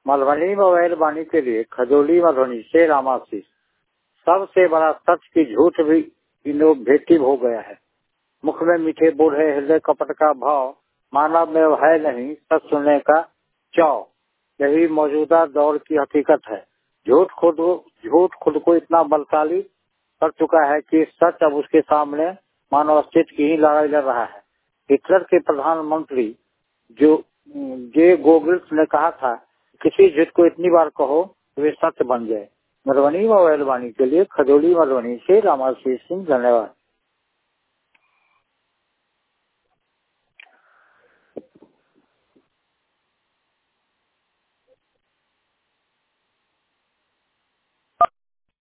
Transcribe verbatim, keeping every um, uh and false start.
Madhubani mobile वाणी के लिए खजोली मधुबनी से रामाशीष। सबसे बड़ा सच की झूठ भी इनोवेटिव हो गया है। मुख में मीठे बोल है, हृदय कपट का भाव, मानव में है नहीं सच सुनने का चाव। यही मौजूदा दौर की हकीकत है। झूठ खुद झूठ खुद को इतना बलशाली कर चुका है कि सच अब उसके सामने मानव अस्तित्व की ही लड़ाई लड़ रहा है। हिटलर के प्रधानमंत्री जो जे गोबिल्स ने कहा था, किसी झूठ को इतनी बार कहो तो वे सत्य बन जाए। मधुबनी मोबाइल वाणी के लिए खजोली मधुबनी से रामाशीष सिंह। धन्यवाद।